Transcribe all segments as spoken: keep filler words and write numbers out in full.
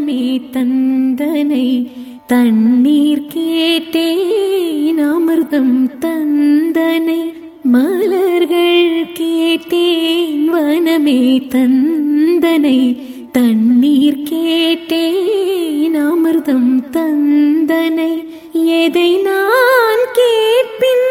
வனமே தந்தனை தண்ணீர் கேட்டேன் அமிர்தம் தந்தனை மலர்கள் கேட்டேன் வனமே தந்தனை தண்ணீர் கேட்டேன் அமிர்தம் தந்தனை எதை நான் கேட்பின்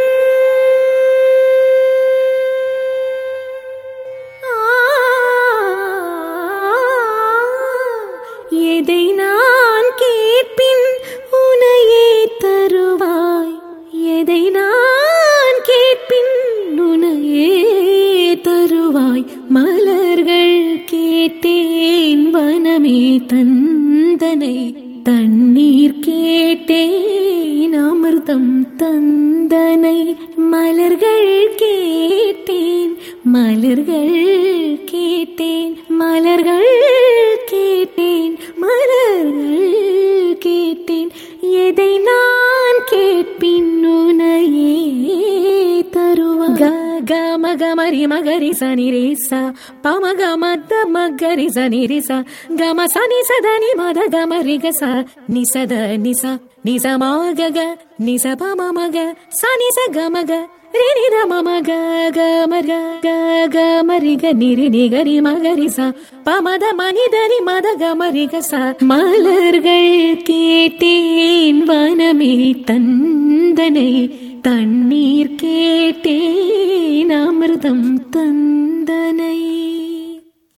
எதை நான் கேட்பின் உனையே தருவாய் எதை நான் கேட்பின் உனையே தருவாய் மலர்கள் கேட்டேன் வனமே தந்தனை தண்ணீர் கேட்டேன் அமிர்தம் தந்தனை மலர்கள் கேட்டேன் மலர்கள் கேட்டேன் மலர்கள் கேட்டேன் மலர்கள் கேட்டேன் எதை நான் கேட்பின் உனையே தருவா க க மக மரி மகரி சனி ரேசா பமக மத மகரி சனி ரிசா கம சனி சதனி மத கமரி கச நிசத நிச நிச மாக க நிச பம மக சனி ச கமக ரினி த மம க க மக க க மரி க நிரி நிகரி மகரி ச பமத மனிதரி மத கமரி கச மலர்கள் கேட்டேன் வனமே தந்தனை தண்ணீர் கேட்டேன் அமிர்தம் தந்தனை.